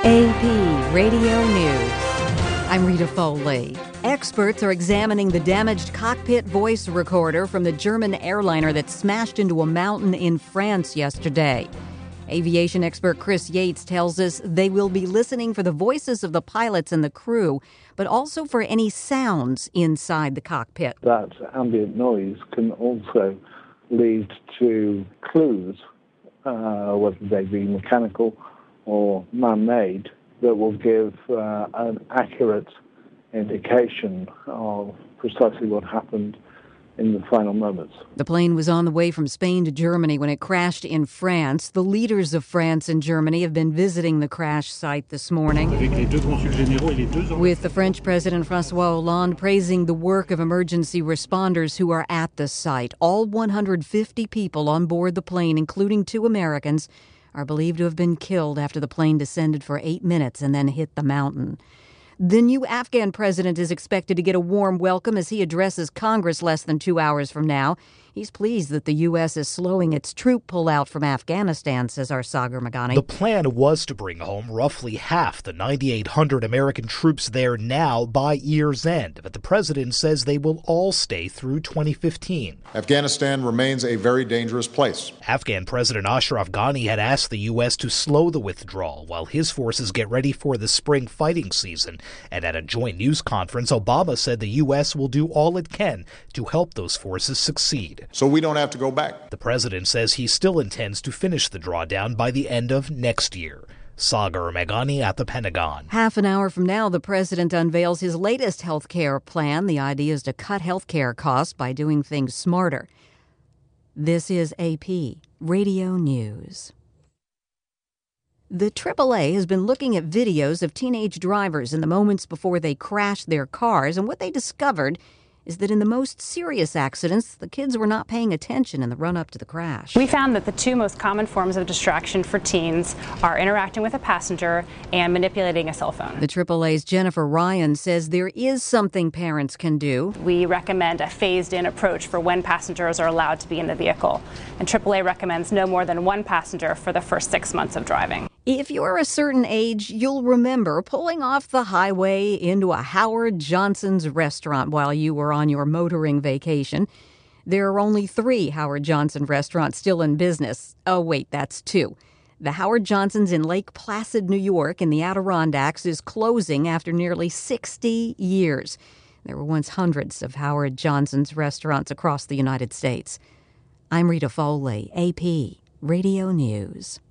AP Radio News. I'm Rita Foley. Experts are examining the damaged cockpit voice recorder from the German airliner that smashed into a mountain in France yesterday. Aviation expert Chris Yates tells us they will be listening for the voices of the pilots and the crew, but also for any sounds inside the cockpit. That ambient noise can also lead to clues, whether they be mechanical or man-made, that will give an accurate indication of precisely what happened in the final moments. The plane was on the way from Spain to Germany when it crashed in France. The leaders of France and Germany have been visiting the crash site this morning, with the French President François Hollande praising the work of emergency responders who are at the site. All 150 people on board the plane, including 2 Americans, are believed to have been killed after the plane descended for 8 minutes and then hit the mountain. The new Afghan president is expected to get a warm welcome as he addresses Congress less than 2 hours from now. He's pleased that the U.S. is slowing its troop pullout from Afghanistan, says our Sagar Meghani. The plan was to bring home roughly half the 9,800 American troops there now by year's end, but the president says they will all stay through 2015. Afghanistan remains a very dangerous place. Afghan President Ashraf Ghani had asked the U.S. to slow the withdrawal while his forces get ready for the spring fighting season. And at a joint news conference, Obama said the U.S. will do all it can to help those forces succeed. So we don't have to go back. The president says he still intends to finish the drawdown by the end of next year. Sagar Meghani at the Pentagon. Half an hour from now, the president unveils his latest health care plan. The idea is to cut health care costs by doing things smarter. This is AP Radio News. The AAA has been looking at videos of teenage drivers in the moments before they crashed their cars, and what they discovered is that in the most serious accidents, the kids were not paying attention in the run-up to the crash. We found that the 2 most common forms of distraction for teens are interacting with a passenger and manipulating a cell phone. The AAA's Jennifer Ryan says there is something parents can do. We recommend a phased-in approach for when passengers are allowed to be in the vehicle. And AAA recommends no more than 1 passenger for the first 6 months of driving. If you're a certain age, you'll remember pulling off the highway into a Howard Johnson's restaurant while you were on your motoring vacation. There are only 3 Howard Johnson restaurants still in business. Oh, wait, that's 2. The Howard Johnson's in Lake Placid, New York, in the Adirondacks, is closing after nearly 60 years. There were once hundreds of Howard Johnson's restaurants across the United States. I'm Rita Foley, AP Radio News.